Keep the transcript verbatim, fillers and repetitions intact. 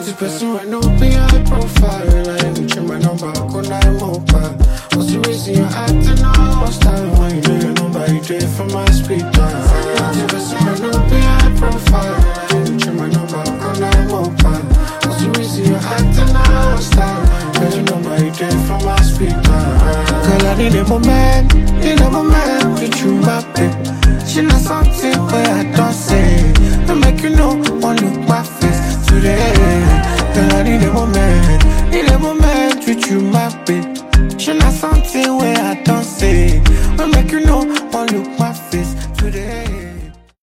This person right now be high profile. I ain't check my number, go nine mobile. What's the reason you're acting all hostile? When you know your number, you do it for my speed dial. This person right now be high profile. I ain't check my number, go nine mobile. What's the reason you're acting all hostile? When you know my, you do it for my speed dial. Girl, I need a moment, need a moment with you, my babe. She not something where I don't say. I make you know, one look my face today. Girl, I need a moment, need a moment with you, my babe. She not something where I don't say. I make you know,